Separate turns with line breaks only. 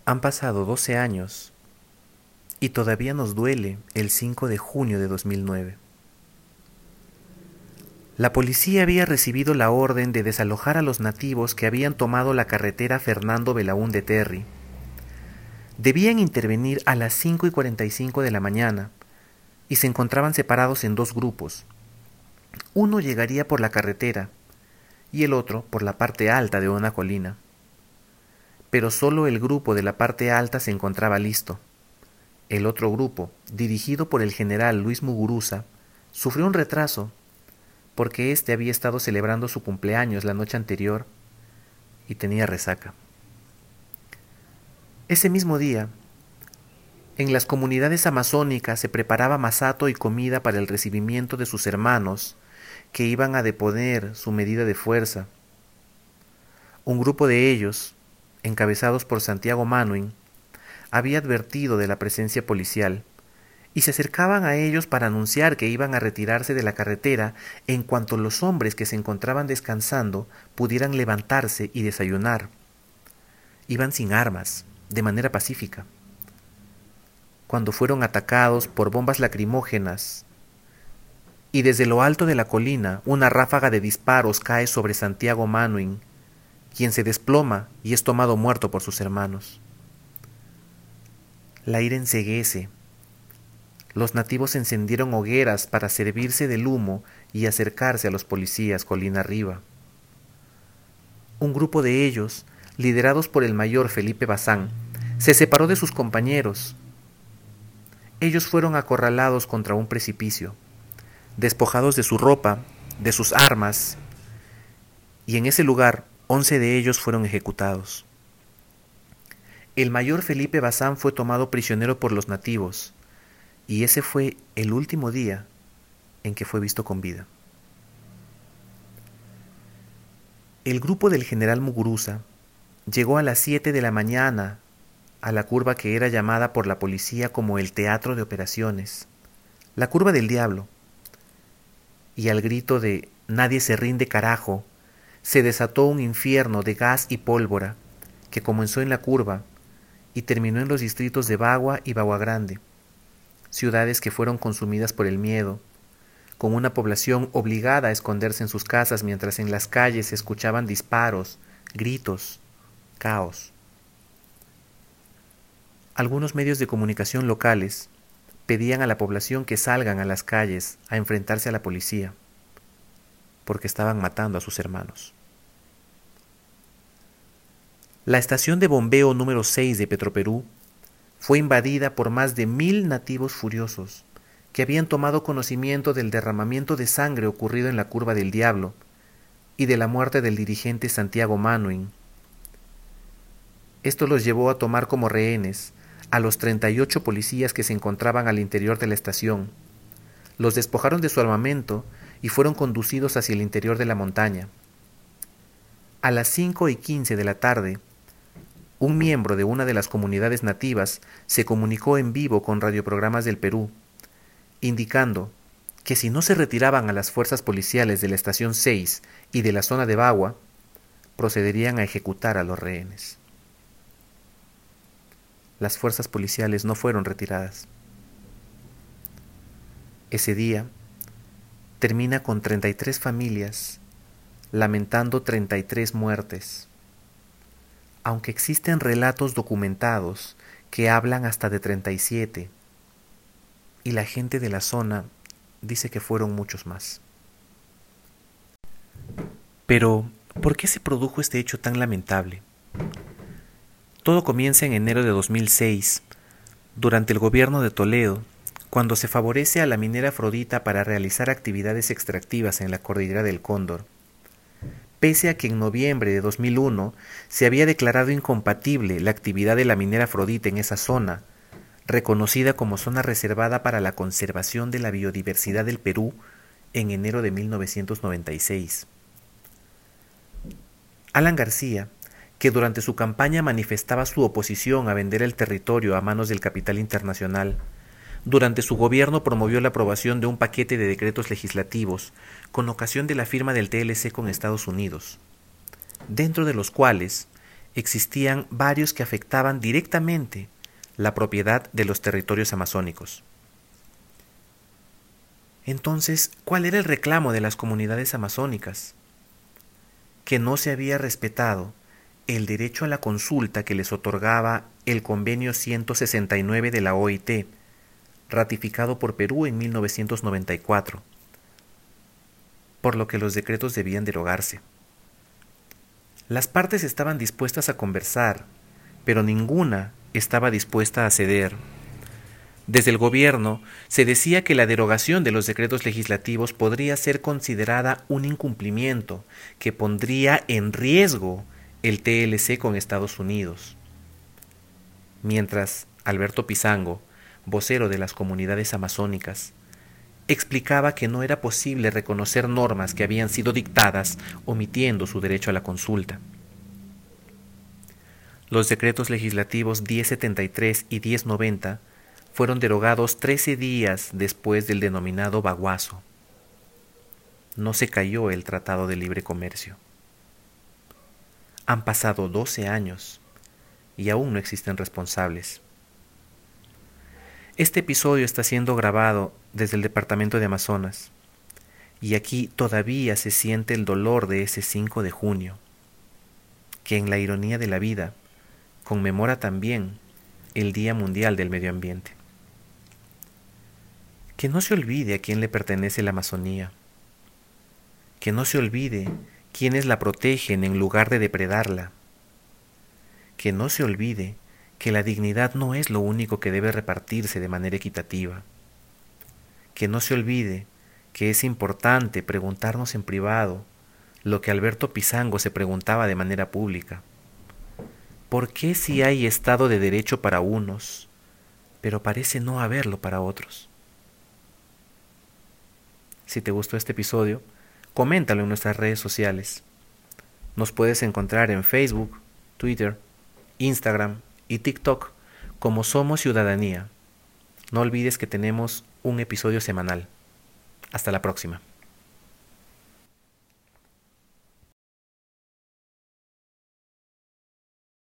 Han pasado 12 años y todavía nos duele el 5 de junio de 2009. La policía había recibido la orden de desalojar a los nativos que habían tomado la carretera Fernando Belaúnde Terry. Debían intervenir a las 5:45 de la mañana y se encontraban separados en dos grupos. Uno llegaría por la carretera y el otro por la parte alta de una colina. Pero solo el grupo de la parte alta se encontraba listo. El otro grupo, dirigido por el general Luis Muguruza, sufrió un retraso porque éste había estado celebrando su cumpleaños la noche anterior y tenía resaca. Ese mismo día, en las comunidades amazónicas se preparaba masato y comida para el recibimiento de sus hermanos que iban a deponer su medida de fuerza. Un grupo de ellos, encabezados por Santiago Manuin, había advertido de la presencia policial y se acercaban a ellos para anunciar que iban a retirarse de la carretera en cuanto los hombres que se encontraban descansando pudieran levantarse y desayunar. Iban sin armas, de manera pacífica. Cuando fueron atacados por bombas lacrimógenas y desde lo alto de la colina una ráfaga de disparos cae sobre Santiago Manuin, quien se desploma y es tomado muerto por sus hermanos. La ira enceguece. Los nativos encendieron hogueras para servirse del humo y acercarse a los policías colina arriba. Un grupo de ellos, liderados por el mayor Felipe Bazán, se separó de sus compañeros. Ellos fueron acorralados contra un precipicio, despojados de su ropa, de sus armas, y en ese lugar 11 de ellos fueron ejecutados. El mayor Felipe Bazán fue tomado prisionero por los nativos, y ese fue el último día en que fue visto con vida. El grupo del general Muguruza llegó a las 7 de la mañana a la curva que era llamada por la policía como el Teatro de Operaciones, la Curva del Diablo, y al grito de «Nadie se rinde, carajo», se desató un infierno de gas y pólvora que comenzó en la curva y terminó en los distritos de Bagua y Bagua Grande, ciudades que fueron consumidas por el miedo, con una población obligada a esconderse en sus casas mientras en las calles se escuchaban disparos, gritos, caos. Algunos medios de comunicación locales pedían a la población que salgan a las calles a enfrentarse a la policía, porque estaban matando a sus hermanos. La estación de bombeo número 6 de Petroperú fue invadida por más de 1000 nativos furiosos que habían tomado conocimiento del derramamiento de sangre ocurrido en la Curva del Diablo y de la muerte del dirigente Santiago Manuin. Esto los llevó a tomar como rehenes a los 38 policías que se encontraban al interior de la estación. Los despojaron de su armamento y fueron conducidos hacia el interior de la montaña. A las 5:15 de la tarde, un miembro de una de las comunidades nativas se comunicó en vivo con radioprogramas del Perú, indicando que si no se retiraban a las fuerzas policiales de la estación 6 y de la zona de Bagua, procederían a ejecutar a los rehenes. Las fuerzas policiales no fueron retiradas. Ese día termina con 33 familias lamentando 33 muertes, aunque existen relatos documentados que hablan hasta de 37, y la gente de la zona dice que fueron muchos más. Pero, ¿por qué se produjo este hecho tan lamentable? Todo comienza en enero de 2006, durante el gobierno de Toledo, cuando se favorece a la minera Afrodita para realizar actividades extractivas en la cordillera del Cóndor, pese a que en noviembre de 2001 se había declarado incompatible la actividad de la minera Afrodita en esa zona, reconocida como zona reservada para la conservación de la biodiversidad del Perú en enero de 1996. Alan García, que durante su campaña manifestaba su oposición a vender el territorio a manos del capital internacional, durante su gobierno promovió la aprobación de un paquete de decretos legislativos con ocasión de la firma del TLC con Estados Unidos, dentro de los cuales existían varios que afectaban directamente la propiedad de los territorios amazónicos. Entonces, ¿cuál era el reclamo de las comunidades amazónicas? Que no se había respetado el derecho a la consulta que les otorgaba el Convenio 169 de la OIT, ratificado por Perú en 1994, por lo que los decretos debían derogarse. Las partes estaban dispuestas a conversar, pero ninguna estaba dispuesta a ceder. Desde el gobierno se decía que la derogación de los decretos legislativos podría ser considerada un incumplimiento que pondría en riesgo el TLC con Estados Unidos. Mientras Alberto Pizango, vocero de las comunidades amazónicas, explicaba que no era posible reconocer normas que habían sido dictadas omitiendo su derecho a la consulta. Los decretos legislativos 1073 y 1090 fueron derogados 13 días después del denominado Baguazo. No se cayó el Tratado de Libre Comercio. Han pasado 12 años y aún no existen responsables. Este episodio está siendo grabado desde el departamento de Amazonas y aquí todavía se siente el dolor de ese 5 de junio, que en la ironía de la vida conmemora también el Día Mundial del Medio Ambiente. Que no se olvide a quién le pertenece la Amazonía. Que no se olvide quiénes la protegen en lugar de depredarla. Que no se olvide que la dignidad no es lo único que debe repartirse de manera equitativa. Que no se olvide que es importante preguntarnos en privado lo que Alberto Pizango se preguntaba de manera pública. ¿Por qué si hay Estado de Derecho para unos, pero parece no haberlo para otros? Si te gustó este episodio, coméntalo en nuestras redes sociales. Nos puedes encontrar en Facebook, Twitter, Instagram y TikTok como Somos Ciudadanía. No olvides que tenemos un episodio semanal. Hasta la próxima.